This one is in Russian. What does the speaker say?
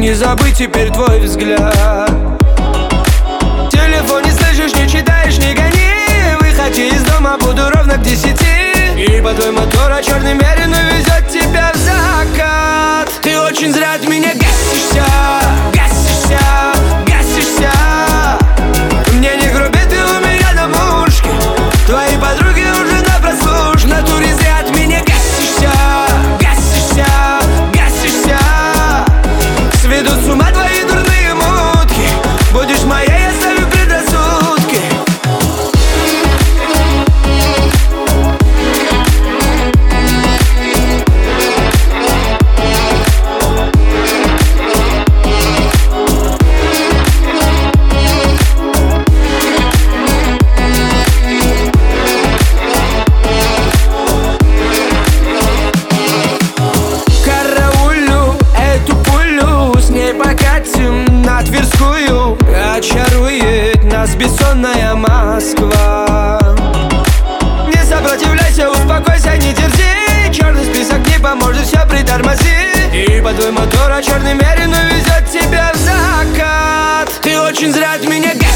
не забыть теперь твой взгляд. В телефоне слышишь, не читаешь, не гони. Выходи из дома, буду ровно к 10. Ибо твой мотор черный мерин увезет тебя в закат. Ты очень зря от меня гасишься, гасишься, гасишься. Мне не груби, ты у меня на мушке. Твои подруги уже на прослушке. В натуре зря от меня гасишься, гасишься, гасишься. Сведут с ума твои дурные мутки. Будешь моей, оставив предрассудки. Покатим на Тверскую, очарует нас бессонная Москва. Не сопротивляйся, успокойся, не дерзи. Черный список не поможет, все притормози. Ибо твой мотор черный мерин увезет тебя в закат. Ты очень зря от меня